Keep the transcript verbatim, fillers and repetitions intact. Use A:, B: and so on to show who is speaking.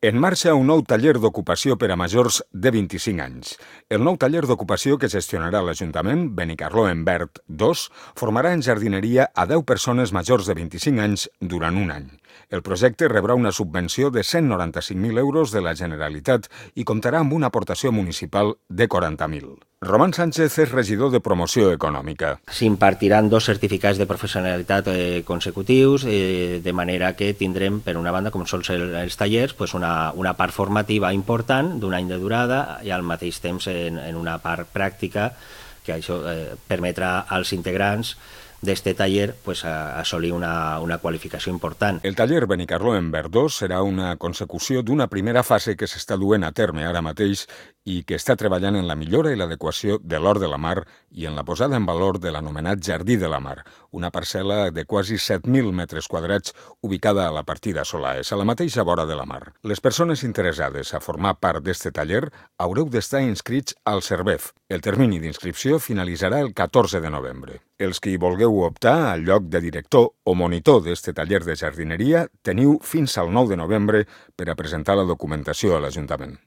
A: En marxa un nou taller d'ocupació per a majors de vint-i-cinc anys. El nou taller d'ocupació que gestionarà l'Ajuntament, Benicarló en Verd dos, formarà en jardineria a deu persones majors de vint-i-cinc anys durant un any. El projecte rebrà una subvenció de cent noranta-cinc mil euros de la Generalitat i comptarà amb una aportació municipal de quaranta mil. Román Sánchez és regidor de Promoció Econòmica.
B: S'impartiran dos certificats de professionalitat eh, consecutius, eh, de manera que tindrem, per una banda, com són els tallers, pues una, una part formativa important d'un any de durada i al mateix temps en, en una part pràctica que això eh, permetrà als integrants d'este taller pues, a assolir una, una qualificació important.
A: El taller Benicarló en Verd dos serà una consecució d'una primera fase que s'està duent a terme ara mateix i que està treballant en la millora i l'adequació de l'Hort de la Mar i en la posada en valor de l'anomenat Jardí de la Mar, una parcel·la de quasi set mil metres quadrats ubicada a la partida Solaes, a la mateixa vora de la mar. Les persones interessades a formar part d'este taller haureu d'estar inscrits al CERVEF. El termini d'inscripció finalitzarà el catorze de novembre. Els que hi vulgueu optar al lloc de director o monitor d'este taller de jardineria teniu fins al nou de novembre per a presentar la documentació a l'Ajuntament.